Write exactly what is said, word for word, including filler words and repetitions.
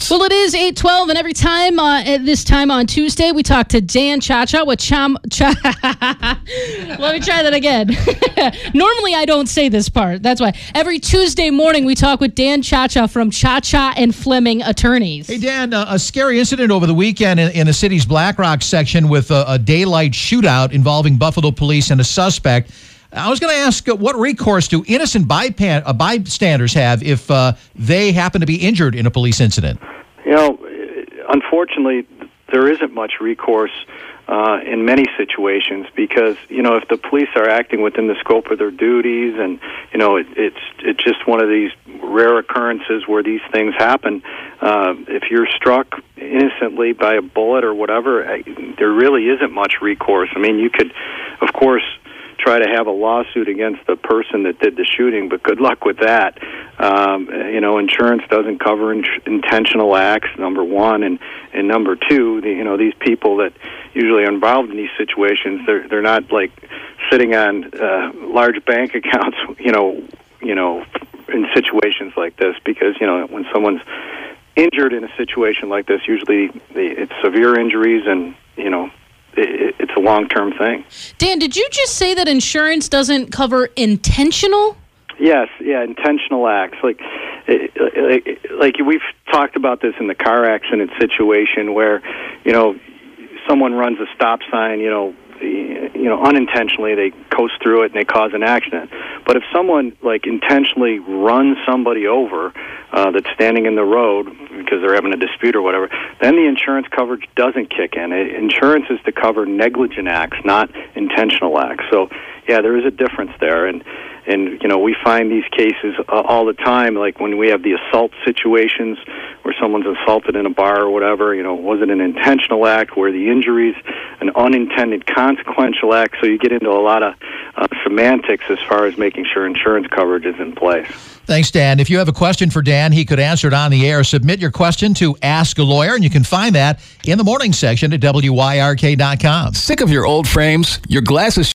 Sports. Well, it is eight twelve, and every time uh, at this time on Tuesday, we talk to Dan Chacha with Cham... Cha- Let me try that again. Normally, I don't say this part. That's why. Every Tuesday morning, we talk with Dan Chacha from Chacha and Fleming Attorneys. Hey, Dan, uh, a scary incident over the weekend in, in the city's Black Rock section with a, a daylight shootout involving Buffalo police and a suspect. I was going to ask, uh, what recourse do innocent bypan- uh, bystanders have if uh, they happen to be injured in a police incident? You know, unfortunately, there isn't much recourse uh, in many situations because, you know, if the police are acting within the scope of their duties and, you know, it, it's it's just one of these rare occurrences where these things happen. Uh, if you're struck innocently by a bullet or whatever, I, there really isn't much recourse. I mean, you could, of course, try to have a lawsuit against the person that did the shooting, but good luck with that. Um, you know, insurance doesn't cover in- intentional acts, number one, and, and number two, the, you know, these people that usually are involved in these situations, they're they're not like sitting on uh, large bank accounts, you know, you know, in situations like this, because you know when someone's injured in a situation like this, usually the, it's severe injuries, and you know. It's a long-term thing. Dan, did you just say that insurance doesn't cover intentional? Yes, yeah, intentional acts. Like, like, like we've talked about this in the car accident situation where, you know, someone runs a stop sign, you know, you know, unintentionally they coast through it and they cause an accident. But if someone like intentionally runs somebody over uh, that's standing in the road because they're having a dispute or whatever, then the insurance coverage doesn't kick in. It, insurance is to cover negligent acts, not intentional acts. So, yeah, there is a difference there. And, and you know, we find these cases uh, all the time, like when we have the assault situations where someone's assaulted in a bar or whatever, you know, was it an intentional act where the injuries, an unintended consequential act? So you get into a lot of uh, semantics as far as making sure insurance coverage is in place. Thanks, Dan. If you have a question for Dan, he could answer it on the air. Submit your question to Ask a Lawyer, and you can find that in the morning section at W Y R K dot com. Sick of your old frames? Your glasses